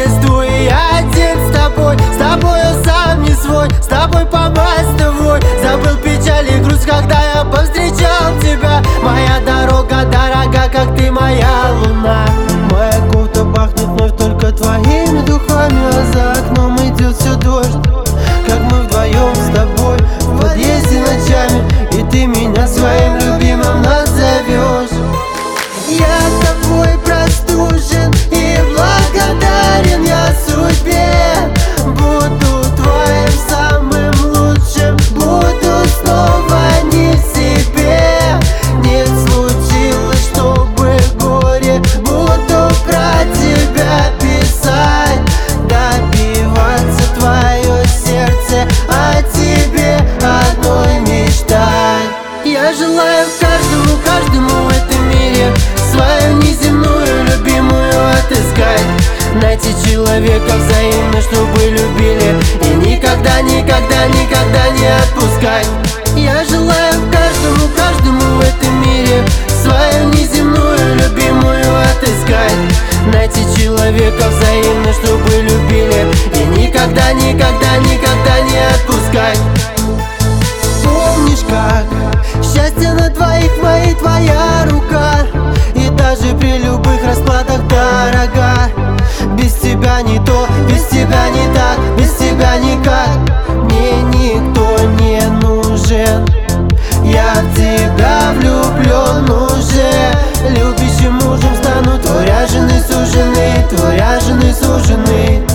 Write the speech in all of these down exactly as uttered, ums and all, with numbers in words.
путешествую я один с тобой. С тобою сам не свой, с тобой по мостовой. Забыл печаль и грусть, когда я повстречал тебя. Моя дорога дорога, как ты моя луна. Моя кофта пахнет вновь только твоими духами, а за окном идет все дождь, как мы вдвоем с тобой в подъезде ночами. И ты меня своим любимым назовешь. Я тобой простужен и благодарен я судьбе. Буду твоим самым лучшим, буду снова не в себе. Не случилось, чтобы горе, буду про тебя писать, добиваться твое сердце, о тебе одной мечтать. Я желаю каждому, каждому в этом мире свою неземную любимую отыскать. Найти человека взаимно, чтобы любили, и никогда, никогда, никогда не отпускать. Я желаю каждому, каждому в этом мире свою неземную любимую отыскать. Найти человека взаимно, чтобы любили, и никогда, никогда, никогда не отпускать. Помнишь, как счастье на двоих моей твоя рука, и даже при любых раскладах дорога. Без тебя не то, без тебя не так, без тебя никак. Мне никто не нужен, я в тебя влюблен уже. Любящим мужем стану, твоя жены сужены, твоя жены сужены.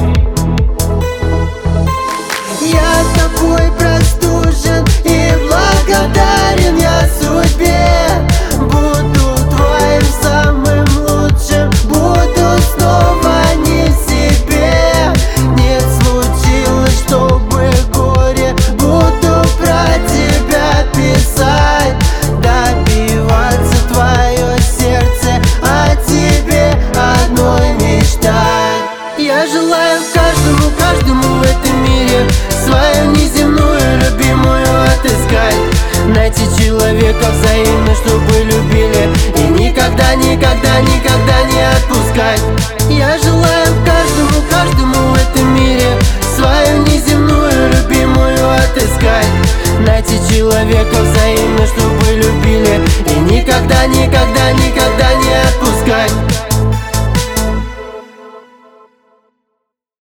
Я тобой простужен и благодарен я судьбе. Буду твоим самым лучшим, буду снова не в себе. Не случилось, чтобы горе, буду про тебя писать, добиваться твое сердце, о тебе одной мечтать. Я желаю каждому, каждому в этом мире свою неземную любимую отыскать. Найти человека взаимно, чтобы любили, и никогда, никогда, никогда не отпускать. Я желаю каждому, каждому в этом мире свою неземную любимую отыскать. Найти человека взаимно, чтобы любили, и никогда, никогда, никогда